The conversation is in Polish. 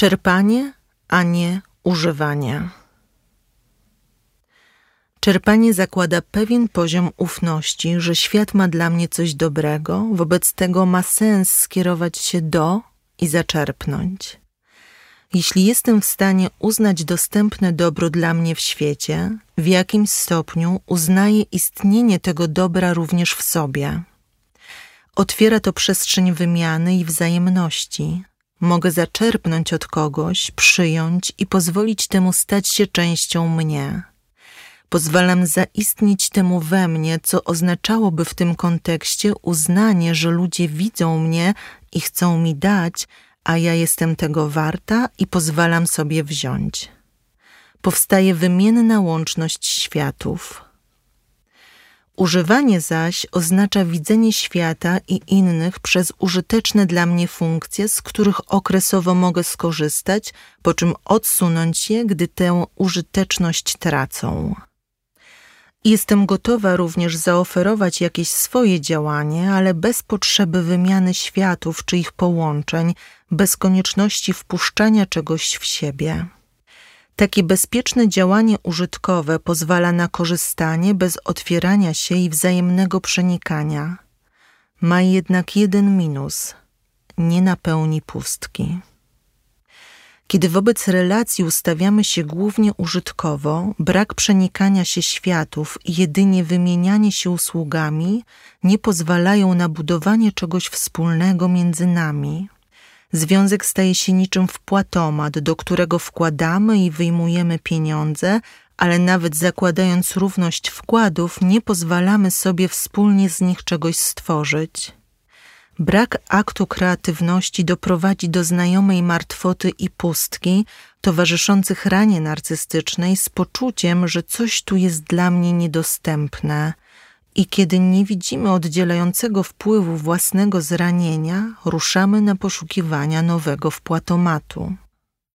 Czerpanie, a nie używanie. Czerpanie zakłada pewien poziom ufności, że świat ma dla mnie coś dobrego, wobec tego ma sens skierować się do i zaczerpnąć. Jeśli jestem w stanie uznać dostępne dobro dla mnie w świecie, w jakimś stopniu uznaję istnienie tego dobra również w sobie. Otwiera to przestrzeń wymiany i wzajemności. Mogę zaczerpnąć od kogoś, przyjąć i pozwolić temu stać się częścią mnie. Pozwalam zaistnieć temu we mnie, co oznaczałoby w tym kontekście uznanie, że ludzie widzą mnie i chcą mi dać, a ja jestem tego warta i pozwalam sobie wziąć. Powstaje wymienna łączność światów. Używanie zaś oznacza widzenie świata i innych przez użyteczne dla mnie funkcje, z których okresowo mogę skorzystać, po czym odsunąć je, gdy tę użyteczność tracą. Jestem gotowa również zaoferować jakieś swoje działanie, ale bez potrzeby wymiany światów czy ich połączeń, bez konieczności wpuszczania czegoś w siebie. Takie bezpieczne działanie użytkowe pozwala na korzystanie bez otwierania się i wzajemnego przenikania. Ma jednak jeden minus – nie napełni pustki. Kiedy wobec relacji ustawiamy się głównie użytkowo, brak przenikania się światów i jedynie wymienianie się usługami nie pozwalają na budowanie czegoś wspólnego między nami. Związek staje się niczym wpłatomat, do którego wkładamy i wyjmujemy pieniądze, ale nawet zakładając równość wkładów, nie pozwalamy sobie wspólnie z nich czegoś stworzyć. Brak aktu kreatywności doprowadzi do znajomej martwoty i pustki, towarzyszących ranie narcystycznej z poczuciem, że coś tu jest dla mnie niedostępne. I kiedy nie widzimy oddzielającego wpływu własnego zranienia, ruszamy na poszukiwania nowego wpłatomatu.